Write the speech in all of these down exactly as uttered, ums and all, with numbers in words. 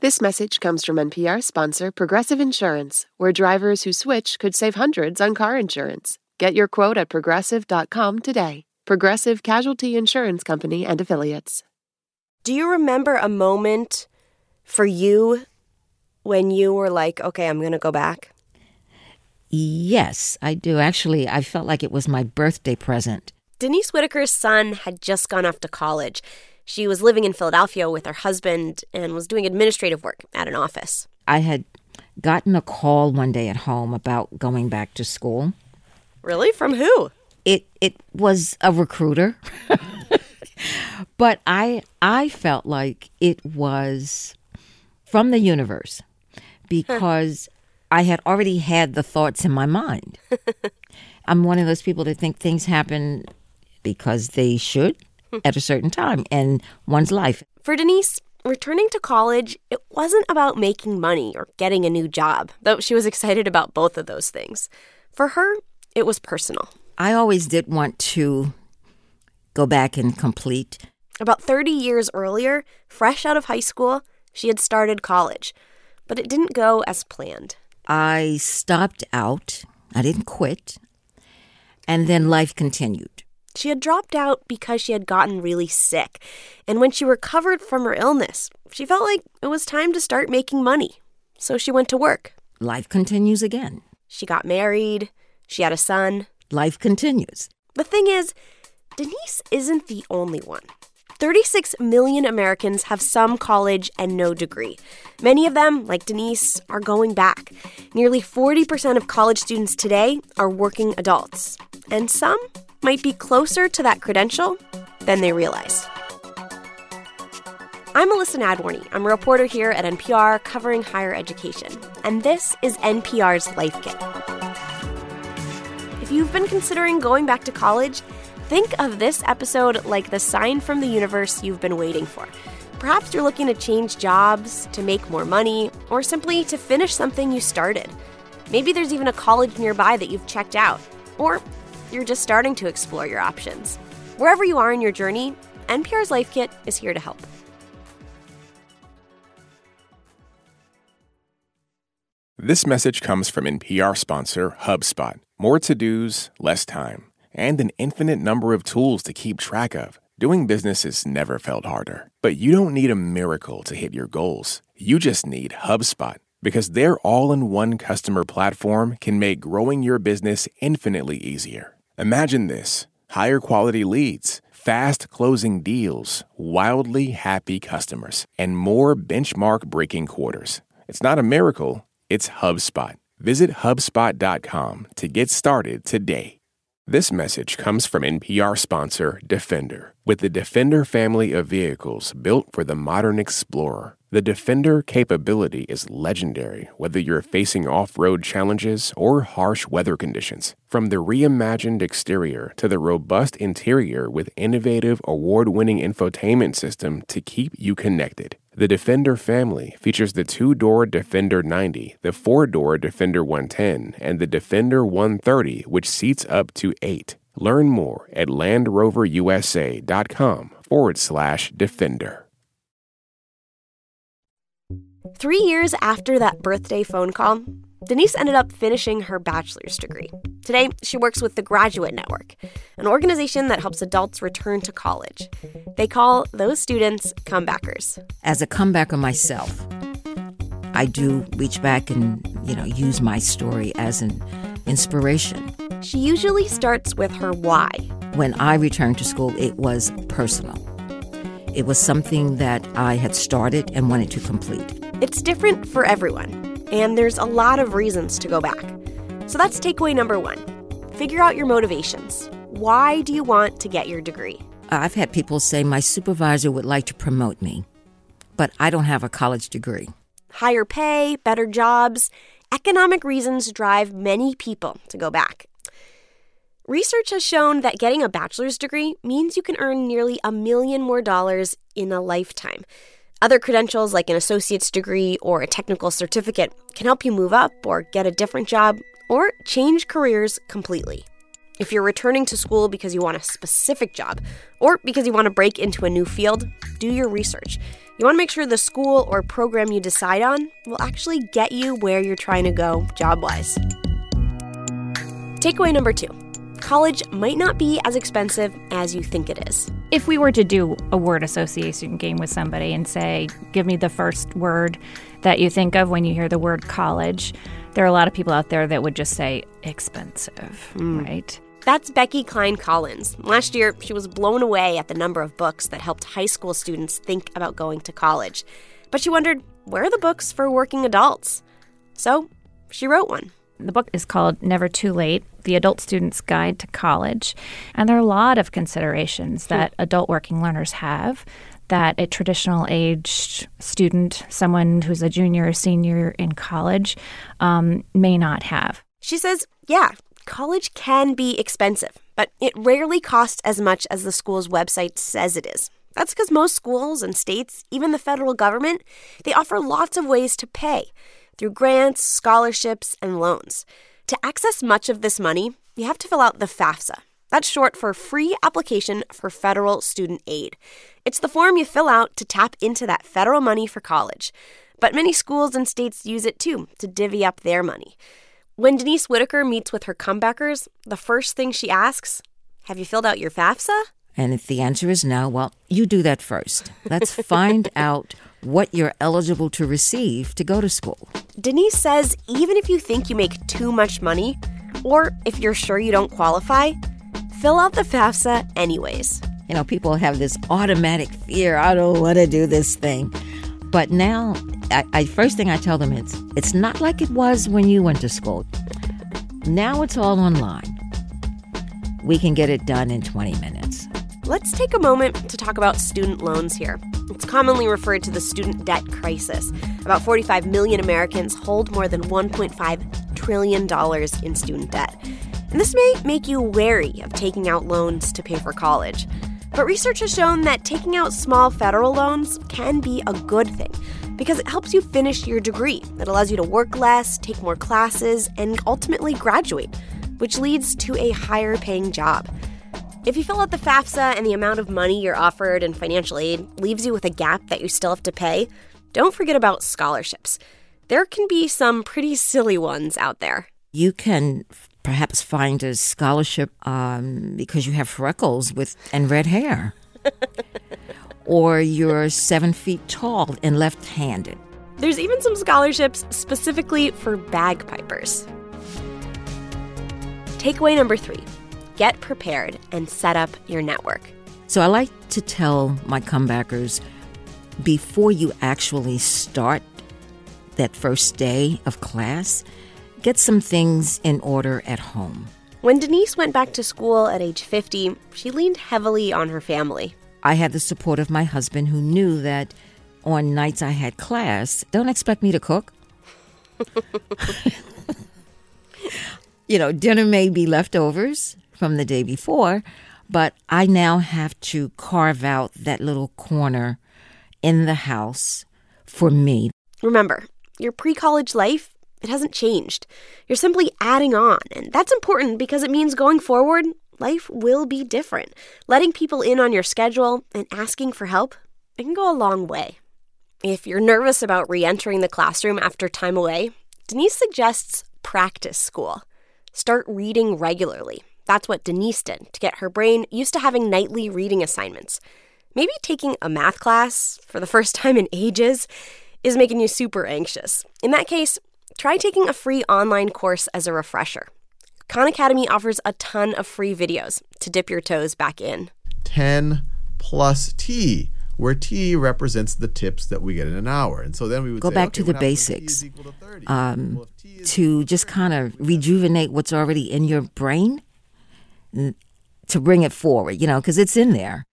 This message comes from N P R sponsor Progressive Insurance, where drivers who switch could save hundreds on car insurance. Get your quote at progressive dot com today. Progressive Casualty Insurance Company and Affiliates. Do you remember a moment for you when you were like, okay, I'm going to go back? Yes, I do. Actually, I felt like it was my birthday present. Denise Whitaker's son had just gone off to college. She was living in Philadelphia with her husband and was doing administrative work at an office. I had gotten a call one day at home about going back to school. Really? From who? It it was a recruiter. But I I felt like it was from the universe because I had already had the thoughts in my mind. I'm one of those people that think things happen because they should at a certain time in one's life. For Denise, returning to college, it wasn't about making money or getting a new job, though she was excited about both of those things. For her, it was personal. I always did want to go back and complete. About thirty years earlier, fresh out of high school, she had started college, but it didn't go as planned. I stopped out. I didn't quit. And then life continued. She had dropped out because she had gotten really sick. And when she recovered from her illness, she felt like it was time to start making money. So she went to work. Life continues again. She got married. She had a son. Life continues. The thing is, Denise isn't the only one. thirty-six million Americans have some college and no degree. Many of them, like Denise, are going back. Nearly forty percent of college students today are working adults. And some might be closer to that credential than they realize. I'm Melissa Nadworny. I'm a reporter here at N P R covering higher education. And this is N P R's Life Kit. If you've been considering going back to college, think of this episode like the sign from the universe you've been waiting for. Perhaps you're looking to change jobs, to make more money, or simply to finish something you started. Maybe there's even a college nearby that you've checked out. Or you're just starting to explore your options. Wherever you are in your journey, N P R's Life Kit is here to help. This message comes from N P R sponsor HubSpot. More to-dos, less time, and an infinite number of tools to keep track of. Doing business has never felt harder. But you don't need a miracle to hit your goals. You just need HubSpot, because their all-in-one customer platform can make growing your business infinitely easier. Imagine this: higher quality leads, fast closing deals, wildly happy customers, and more benchmark-breaking quarters. It's not a miracle, it's HubSpot. Visit HubSpot dot com to get started today. This message comes from N P R sponsor Defender. With the Defender family of vehicles built for the modern explorer, the Defender capability is legendary, whether you're facing off-road challenges or harsh weather conditions. From the reimagined exterior to the robust interior with innovative award-winning infotainment system to keep you connected. The Defender family features the two-door Defender ninety, the four-door Defender one ten, and the Defender one thirty, which seats up to eight. Learn more at LandRoverUSA.com forward slash Defender. Three years after that birthday phone call, Denise ended up finishing her bachelor's degree. Today, she works with the Graduate Network, an organization that helps adults return to college. They call those students comebackers. As a comebacker myself, I do reach back and, you know, use my story as an inspiration. She usually starts with her why. When I returned to school, it was personal. It was something that I had started and wanted to complete. It's different for everyone, and there's a lot of reasons to go back. So that's takeaway number one. Figure out your motivations. Why do you want to get your degree? I've had people say my supervisor would like to promote me, but I don't have a college degree. Higher pay, better jobs. Economic reasons drive many people to go back. Research has shown that getting a bachelor's degree means you can earn nearly a million more dollars in a lifetime. Other credentials like an associate's degree or a technical certificate can help you move up or get a different job or change careers completely. If you're returning to school because you want a specific job or because you want to break into a new field, do your research. You want to make sure the school or program you decide on will actually get you where you're trying to go job-wise. Takeaway number two. College might not be as expensive as you think it is. If we were to do a word association game with somebody and say, give me the first word that you think of when you hear the word college, there are a lot of people out there that would just say expensive, mm. right? That's Becky Klein-Collins. Last year, she was blown away at the number of books that helped high school students think about going to college. But she wondered, where are the books for working adults? So she wrote one. The book is called Never Too Late, The Adult Student's Guide to College. And there are a lot of considerations that adult working learners have that a traditional aged student, someone who's a junior or senior in college, um, may not have. She says, yeah, college can be expensive, but it rarely costs as much as the school's website says it is. That's because most schools and states, even the federal government, they offer lots of ways to pay through grants, scholarships, and loans. To access much of this money, you have to fill out the FAFSA. That's short for Free Application for Federal Student Aid. It's the form you fill out to tap into that federal money for college. But many schools and states use it too to divvy up their money. When Denise Whitaker meets with her comebackers, the first thing she asks, have you filled out your FAFSA? And if the answer is no, well, you do that first. Let's find out what you're eligible to receive to go to school. Denise says even if you think you make too much money, or if you're sure you don't qualify, fill out the FAFSA anyways. You know, people have this automatic fear, I don't want to do this thing. But now, I, I first thing I tell them is, it's not like it was when you went to school. Now it's all online. We can get it done in twenty minutes. Let's take a moment to talk about student loans here. It's commonly referred to the student debt crisis. About forty-five million Americans hold more than one point five trillion dollars in student debt. And this may make you wary of taking out loans to pay for college. But research has shown that taking out small federal loans can be a good thing because it helps you finish your degree. It allows you to work less, take more classes, and ultimately graduate, which leads to a higher paying job. If you fill out the FAFSA and the amount of money you're offered in financial aid leaves you with a gap that you still have to pay, don't forget about scholarships. There can be some pretty silly ones out there. You can perhaps find a scholarship um, because you have freckles with and red hair. Or you're seven feet tall and left-handed. There's even some scholarships specifically for bagpipers. Takeaway number three. Get prepared and set up your network. So I like to tell my comebackers, before you actually start that first day of class, get some things in order at home. When Denise went back to school at age fifty, she leaned heavily on her family. I had the support of my husband, who knew that on nights I had class, don't expect me to cook. You know, dinner may be leftovers from the day before, but I now have to carve out that little corner in the house for me. Remember, your pre-college life, it hasn't changed. You're simply adding on, and that's important because it means going forward, life will be different. Letting people in on your schedule and asking for help, it can go a long way. If you're nervous about re-entering the classroom after time away, Denise suggests practice school. Start reading regularly. That's what Denise did to get her brain used to having nightly reading assignments. Maybe taking a math class for the first time in ages is making you super anxious. In that case, try taking a free online course as a refresher. Khan Academy offers a ton of free videos to dip your toes back in. ten plus T, where T represents the tips that we get in an hour. And so then we would go say, back okay, to the what happens when T basics is equal to thirty? um, Well, if T is to equal just to kind thirty, of rejuvenate what's already in your brain, n- to bring it forward, you know, because it's in there.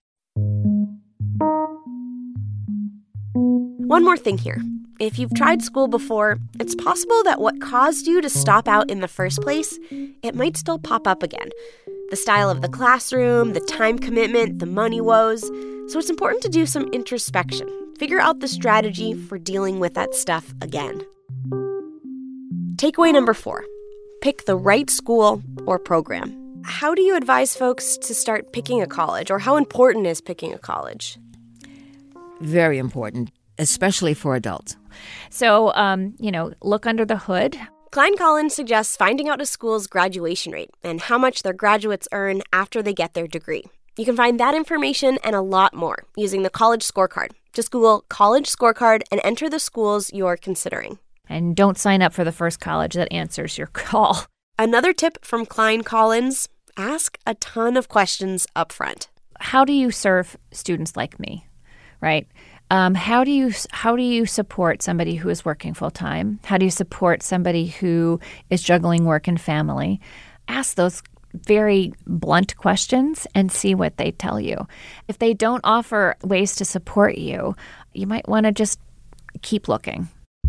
One more thing here. If you've tried school before, it's possible that what caused you to stop out in the first place, it might still pop up again. The style of the classroom, the time commitment, the money woes. So it's important to do some introspection. Figure out the strategy for dealing with that stuff again. Takeaway number four. Pick the right school or program. How do you advise folks to start picking a college, or how important is picking a college? Very important. especially for adults. So, um, you know, look under the hood. Klein-Collins suggests finding out a school's graduation rate and how much their graduates earn after they get their degree. You can find that information and a lot more using the College Scorecard. Just Google College Scorecard and enter the schools you're considering. And don't sign up for the first college that answers your call. Another tip from Klein-Collins, ask a ton of questions up front. How do you serve students like me, right? Um, how do you how do you support somebody who is working full time? How do you support somebody who is juggling work and family? Ask those very blunt questions and see what they tell you. If they don't offer ways to support you, you might want to just keep looking.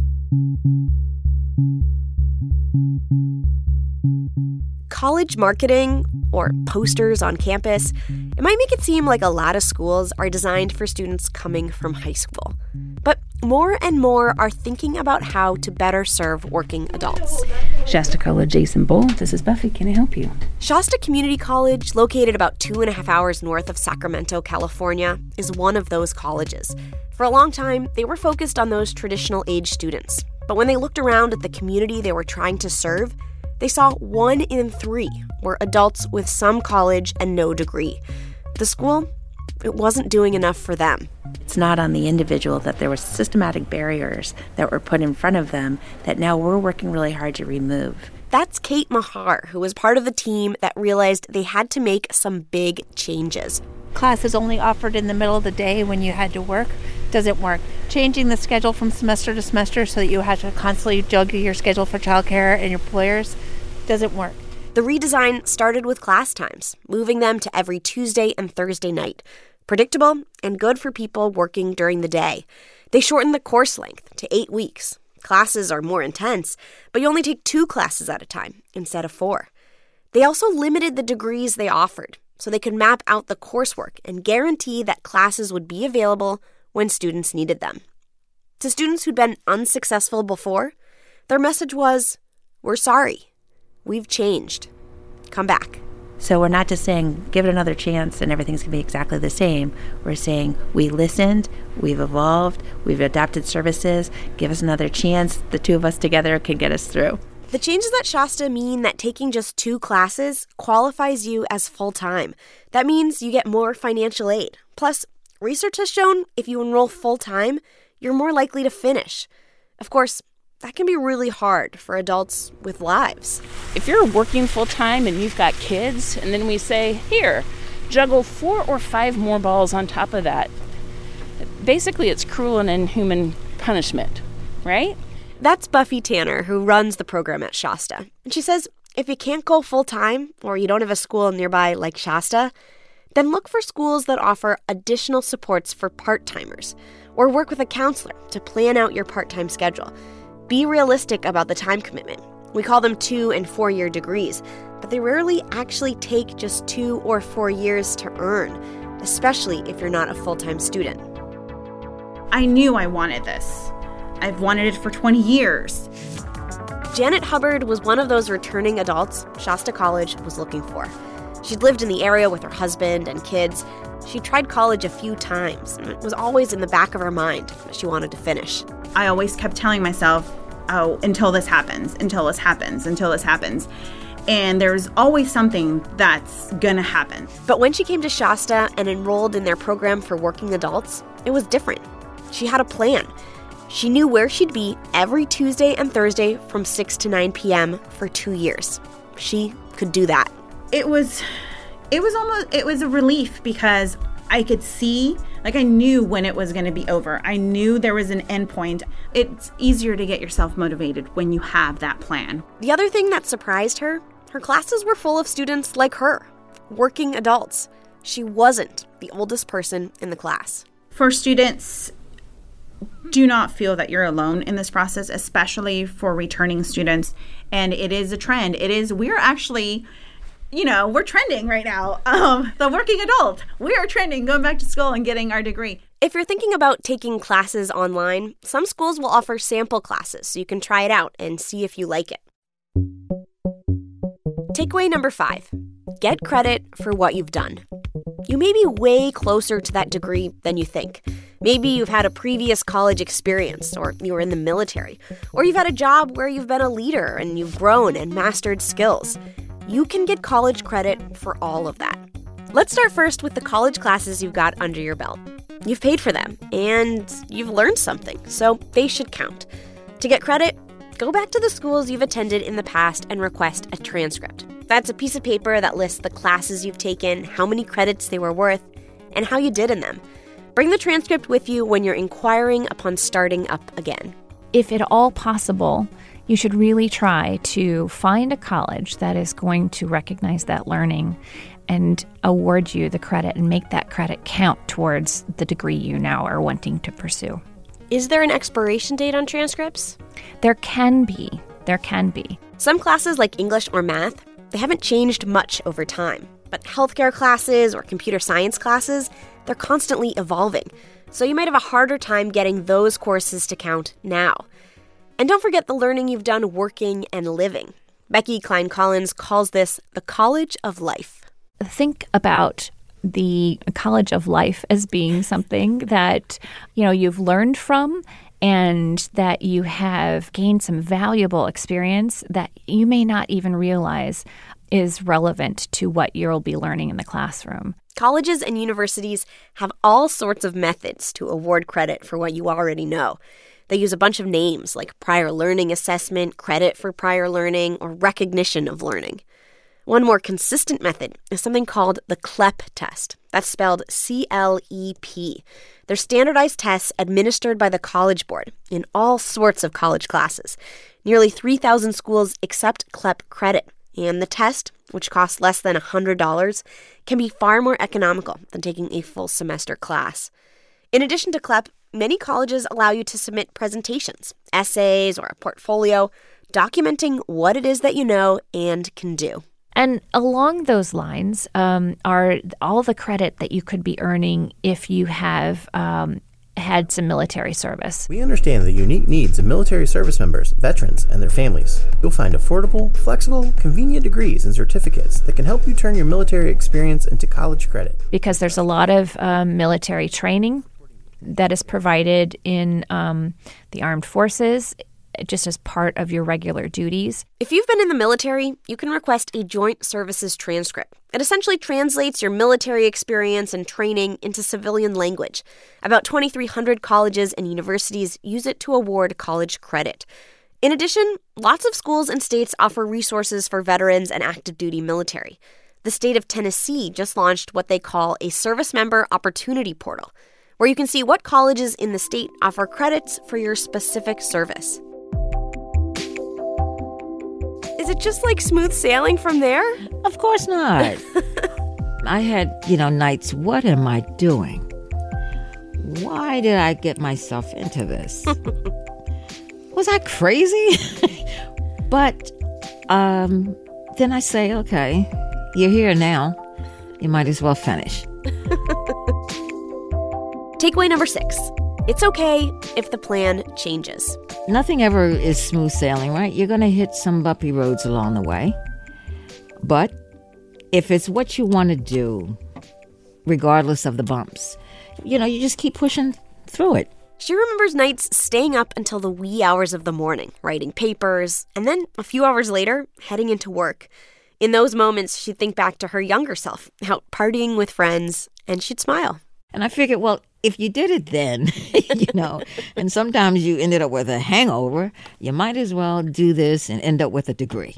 College marketing, or posters on campus, it might make it seem like a lot of schools are designed for students coming from high school. But more and more are thinking about how to better serve working adults. Shasta College, Jason Bull. This is Buffy. Can I help you? Shasta Community College, located about two and a half hours north of Sacramento, California, is one of those colleges. For a long time, they were focused on those traditional age students. But when they looked around at the community they were trying to serve, they saw one in three were adults with some college and no degree. The school, it wasn't doing enough for them. It's not on the individual that there were systematic barriers that were put in front of them that now we're working really hard to remove. That's Kate Mahar, who was part of the team that realized they had to make some big changes. Classes only offered in the middle of the day when you had to work doesn't work. Changing the schedule from semester to semester so that you have to constantly juggle your schedule for childcare and your employers doesn't work. The redesign started with class times, moving them to every Tuesday and Thursday night. Predictable and good for people working during the day. They shortened the course length to eight weeks. Classes are more intense, but you only take two classes at a time instead of four. They also limited the degrees they offered so they could map out the coursework and guarantee that classes would be available when students needed them. To students who'd been unsuccessful before, their message was, "We're sorry. We've changed. Come back." So we're not just saying, give it another chance and everything's going to be exactly the same. We're saying, we listened, we've evolved, we've adapted services, give us another chance. The two of us together can get us through. The changes at Shasta mean that taking just two classes qualifies you as full-time. That means you get more financial aid. Plus, research has shown if you enroll full-time, you're more likely to finish. Of course, that can be really hard for adults with lives. If you're working full-time and you've got kids, and then we say, here, juggle four or five more balls on top of that, basically it's cruel and inhuman punishment, right? That's Buffy Tanner, who runs the program at Shasta. And she says if you can't go full-time or you don't have a school nearby like Shasta, then look for schools that offer additional supports for part-timers or work with a counselor to plan out your part-time schedule. Be realistic about the time commitment. We call them two- and four-year degrees, but they rarely actually take just two or four years to earn, especially if you're not a full-time student. I knew I wanted this. I've wanted it for twenty years. Janet Hubbard was one of those returning adults Shasta College was looking for. She'd lived in the area with her husband and kids. She tried college a few times, and it was always in the back of her mind that she wanted to finish. I always kept telling myself, oh, until this happens, until this happens, until this happens. And there's always something that's gonna happen. But when she came to Shasta and enrolled in their program for working adults, it was different. She had a plan. She knew where she'd be every Tuesday and Thursday from six to nine p.m. for two years. She could do that. It was, it was almost, it was a relief because I could see, like I knew when it was going to be over. I knew there was an end point. It's easier to get yourself motivated when you have that plan. The other thing that surprised her, her classes were full of students like her, working adults. She wasn't the oldest person in the class. For students, do not feel that you're alone in this process, especially for returning students. And it is a trend. It is, we're actually... You know, we're trending right now. Um, the working adult, we are trending, going back to school and getting our degree. If you're thinking about taking classes online, some schools will offer sample classes so you can try it out and see if you like it. Takeaway number five, get credit for what you've done. You may be way closer to that degree than you think. Maybe you've had a previous college experience, or you were in the military, or you've had a job where you've been a leader and you've grown and mastered skills. You can get college credit for all of that. Let's start first with the college classes you've got under your belt. You've paid for them, and you've learned something, so they should count. To get credit, go back to the schools you've attended in the past and request a transcript. That's a piece of paper that lists the classes you've taken, how many credits they were worth, and how you did in them. Bring the transcript with you when you're inquiring upon starting up again. If at all possible, you should really try to find a college that is going to recognize that learning and award you the credit and make that credit count towards the degree you now are wanting to pursue. Is there an expiration date on transcripts? There can be. There can be. Some classes like English or math, they haven't changed much over time. But healthcare classes or computer science classes, they're constantly evolving. So you might have a harder time getting those courses to count now. And don't forget the learning you've done working and living. Becky Klein-Collins calls this the College of Life. Think about the College of Life as being something that, you know, you've learned from and that you have gained some valuable experience that you may not even realize is relevant to what you'll be learning in the classroom. Colleges and universities have all sorts of methods to award credit for what you already know. They use a bunch of names like prior learning assessment, credit for prior learning, or recognition of learning. One more consistent method is something called the CLEP test. That's spelled C L E P. They're standardized tests administered by the College Board in all sorts of college classes. Nearly three thousand schools accept CLEP credit, and the test, which costs less than one hundred dollars, can be far more economical than taking a full semester class. In addition to CLEP, many colleges allow you to submit presentations, essays, or a portfolio documenting what it is that you know and can do. And along those lines um, are all the credit that you could be earning if you have um, had some military service. We understand the unique needs of military service members, veterans, and their families. You'll find affordable, flexible, convenient degrees and certificates that can help you turn your military experience into college credit. Because there's a lot of um, military training that is provided in um, the armed forces, just as part of your regular duties. If you've been in the military, you can request a Joint Services Transcript. It essentially translates your military experience and training into civilian language. About twenty-three hundred colleges and universities use it to award college credit. In addition, lots of schools and states offer resources for veterans and active duty military. The state of Tennessee just launched what they call a Service Member Opportunity Portal, where you can see what colleges in the state offer credits for your specific service. Is it just like smooth sailing from there? Of course not. I had, you know, nights, what am I doing? Why did I get myself into this? Was I crazy? But um, then I say, okay, you're here now. You might as well finish. Takeaway number six. It's okay if the plan changes. Nothing ever is smooth sailing, right? You're going to hit some bumpy roads along the way. But if it's what you want to do, regardless of the bumps, you know, you just keep pushing through it. She remembers nights staying up until the wee hours of the morning, writing papers, and then a few hours later, heading into work. In those moments, she'd think back to her younger self, out partying with friends, and she'd smile. And I figured, well, if you did it then, you know, and sometimes you ended up with a hangover, you might as well do this and end up with a degree.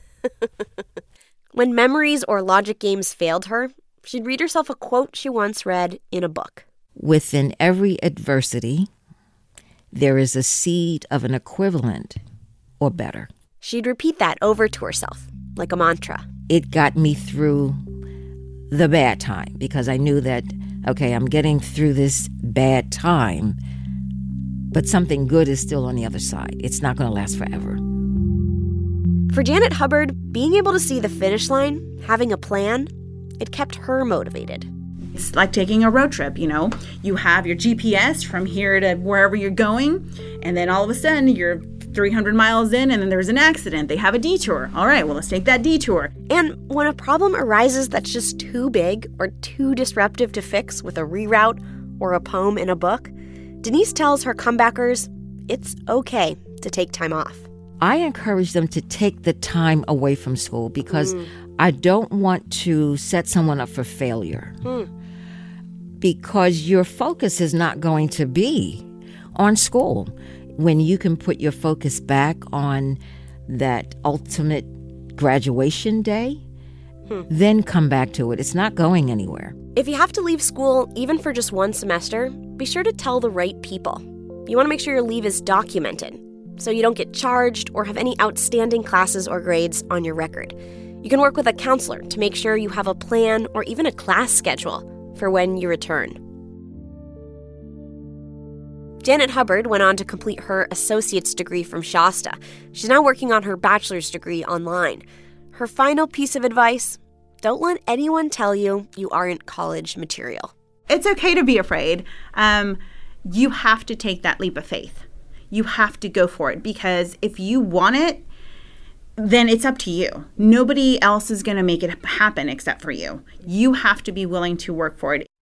When memories or logic games failed her, she'd read herself a quote she once read in a book. Within every adversity, there is a seed of an equivalent or better. She'd repeat that over to herself, like a mantra. It got me through the bad time because I knew that, okay, I'm getting through this bad time, but something good is still on the other side. It's not going to last forever. For Janet Hubbard, being able to see the finish line, having a plan, it kept her motivated. It's like taking a road trip, you know. You have your G P S from here to wherever you're going, and then all of a sudden you're three hundred miles in and then there's an accident. They have a detour. All right, well, let's take that detour. And when a problem arises that's just too big or too disruptive to fix with a reroute or a poem in a book, Denise tells her comebackers it's okay to take time off. I encourage them to take the time away from school because mm. I don't want to set someone up for failure. Mm. Because your focus is not going to be on school. When you can put your focus back on that ultimate graduation day, hmm. then come back to it. It's not going anywhere. If you have to leave school, even for just one semester, be sure to tell the right people. You want to make sure your leave is documented, so you don't get charged or have any outstanding classes or grades on your record. You can work with a counselor to make sure you have a plan or even a class schedule for when you return. Janet Hubbard went on to complete her associate's degree from Shasta. She's now working on her bachelor's degree online. Her final piece of advice: don't let anyone tell you you aren't college material. It's okay to be afraid. Um, you have to take that leap of faith. You have to go for it, because if you want it, then it's up to you. Nobody else is going to make it happen except for you. You have to be willing to work for it.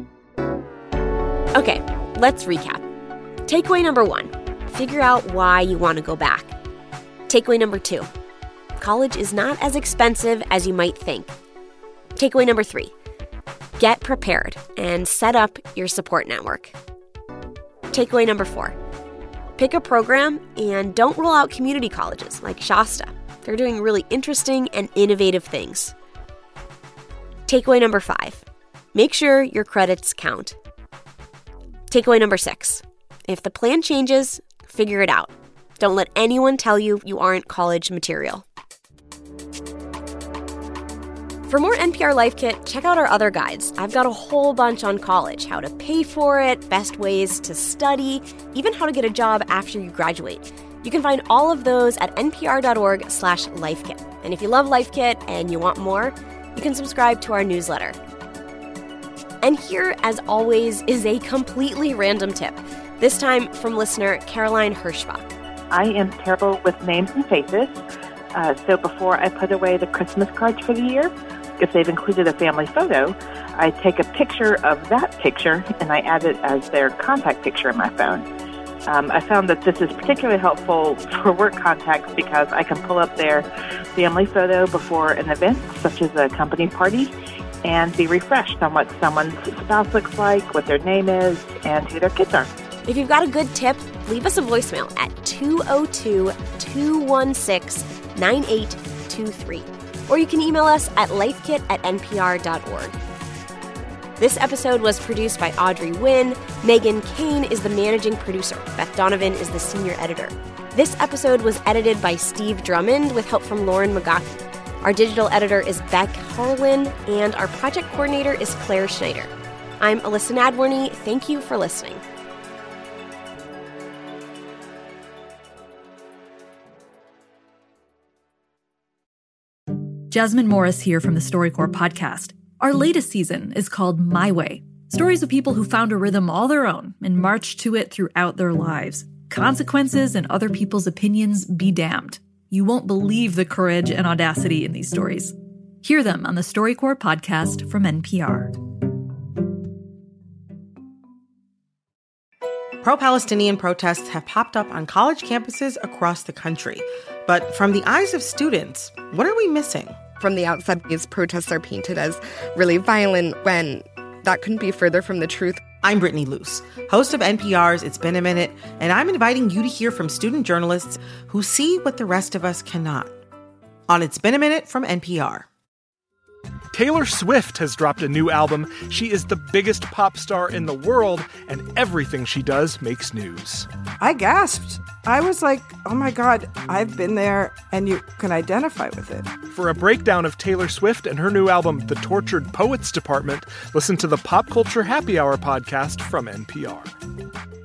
Okay, let's recap. Takeaway number one, figure out why you want to go back. Takeaway number two, college is not as expensive as you might think. Takeaway number three, get prepared and set up your support network. Takeaway number four, pick a program and don't rule out community colleges like Shasta. They're doing really interesting and innovative things. Takeaway number five, make sure your credits count. Takeaway number six, if the plan changes, figure it out. Don't let anyone tell you you aren't college material. For more N P R Life Kit, check out our other guides. I've got a whole bunch on college, how to pay for it, best ways to study, even how to get a job after you graduate. You can find all of those at npr.org slash lifekit. And if you love Life Kit and you want more, you can subscribe to our newsletter. And here, as always, is a completely random tip. This time from listener Caroline Hirschbach. I am terrible with names and faces. Uh, so before I put away the Christmas cards for the year, if they've included a family photo, I take a picture of that picture and I add it as their contact picture in my phone. Um, I found that this is particularly helpful for work contacts because I can pull up their family photo before an event, such as a company party, and be refreshed on what someone's spouse looks like, what their name is, and who their kids are. If you've got a good tip, leave us a voicemail at two oh two, two one six, nine eight two three. Or you can email us at lifekit at npr.org. This episode was produced by Audrey Wynn. Megan Kane is the managing producer. Beth Donovan is the senior editor. This episode was edited by Steve Drummond with help from Lauren McGoughy. Our digital editor is Beck Harlan, and our project coordinator is Claire Schneider. I'm Alyssa Nadworny. Thank you for listening. Jasmine Morris here from the StoryCorps podcast. Our latest season is called My Way. Stories of people who found a rhythm all their own and marched to it throughout their lives. Consequences and other people's opinions be damned. You won't believe the courage and audacity in these stories. Hear them on the StoryCorps podcast from N P R. Pro-Palestinian protests have popped up on college campuses across the country. But from the eyes of students, what are we missing? From the outside, these protests are painted as really violent when that couldn't be further from the truth. I'm Brittany Luce, host of N P R's It's Been a Minute, and I'm inviting you to hear from student journalists who see what the rest of us cannot. On It's Been a Minute from N P R. Taylor Swift has dropped a new album. She is the biggest pop star in the world, and everything she does makes news. I gasped. I was like, oh my God, I've been there, and you can identify with it. For a breakdown of Taylor Swift and her new album, The Tortured Poets Department, listen to the Pop Culture Happy Hour podcast from N P R.